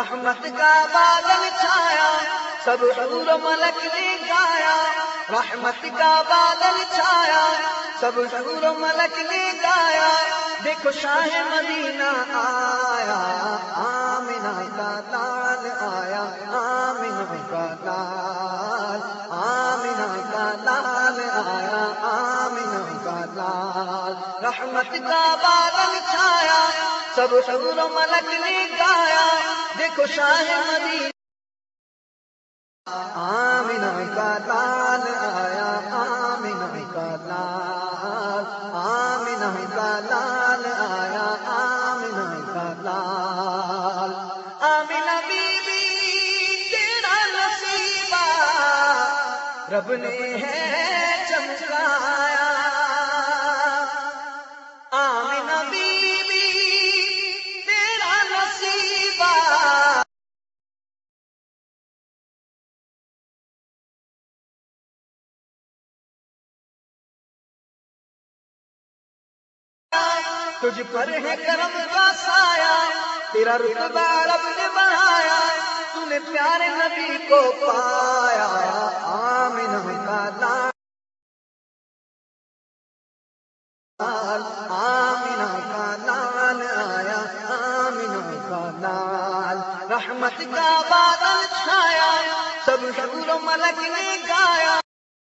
رحمت کا بادل چھایا سب حور و ملک نے گایا، رحمت کا بادل چھایا سب حور و ملک نے گایا، دیکھو شاہ مدینہ آیا، آمنہ کا لال آیا، آمنہ کا لال، آمنہ کا لال آیا، آمنہ کا لال، رحمت کا بادل چھایا سب حور و ملک نے گایا، دیکھو شاہ مدینہ آمنہ کا لال آیا، آمنہ کا لال، آمنہ کا لال آیا، آمنہ کا لال، آمنہ بی بی تیرا نصیبہ رب نے ہے چمکایا، آمنہ بی بی تیرا نصیبہ تجھ پر ہے کرم کا سایہ، تیرا رتبہ رب نے بڑھایا، تو نے پیارے نبی کو پایا، آمنہ کا لال، آمنہ کا لال آیا، آمنہ کا لال، رحمت کا بادل چھایا سب حور و ملک نے گایا،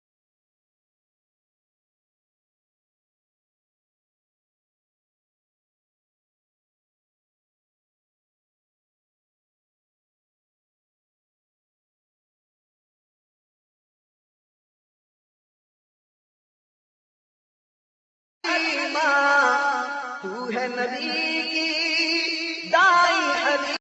تو ہے نبی کی دائی حدیث،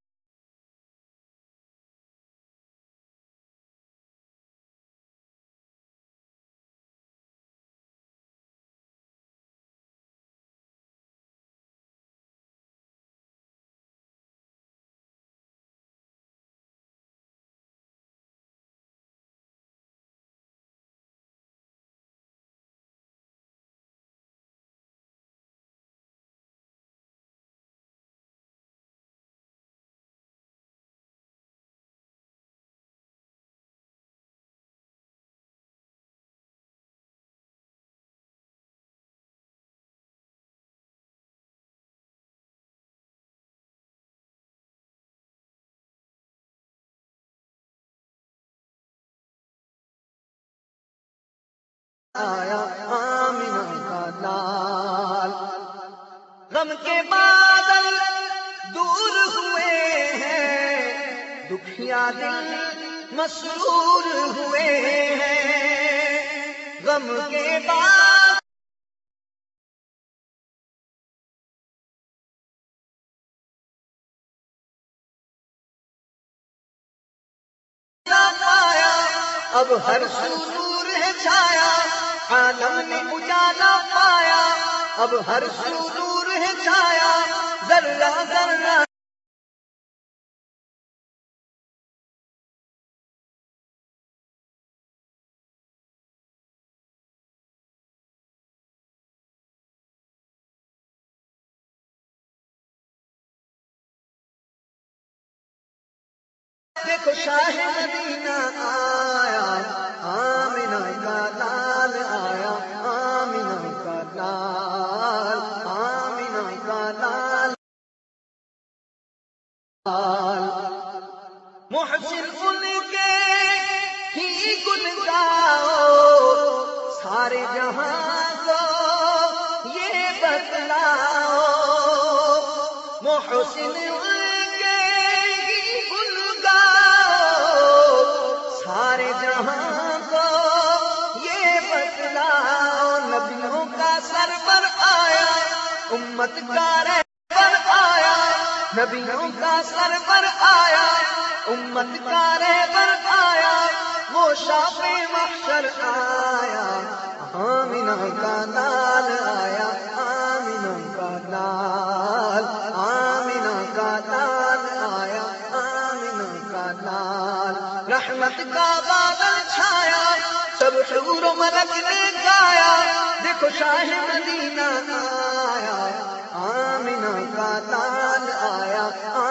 آیا آمنہ کا لال، غم کے بادل دور ہوئے ہیں، دکھیا دل مسرور ہوئے ہیں، غم کے بادل آیا، اب ہر سو نور ہے چھایا، عالم نے اجالا پایا، اب ہر سو نور ہے چھایا، ذرہ ذرہ دیکھو شاہ مدینہ آیا، آمنہ کا لال آیا، آمنہ کا لال، آمنہ کا لال، محسن ان کے ہی گن گاؤ، سارے جہاں کو یہ بتلاؤ، محسن سارے جہاں کو یہ بتلاؤ، نبیوں کا سرور آیا، امت کا رہبر آیا، نبیوں کا سرور آیا، امت کا رہبر آیا، وہ شاف محشر آیا، آمنہ کا لال آیا، آمنہ کا لال، آمنہ کا لال آیا، آمنہ کا لال، رحمت کا بادل چھایا سب حور و ملک نے گایا، دیکھو شاہ مدینہ آیا، آمنہ کا لال آیا،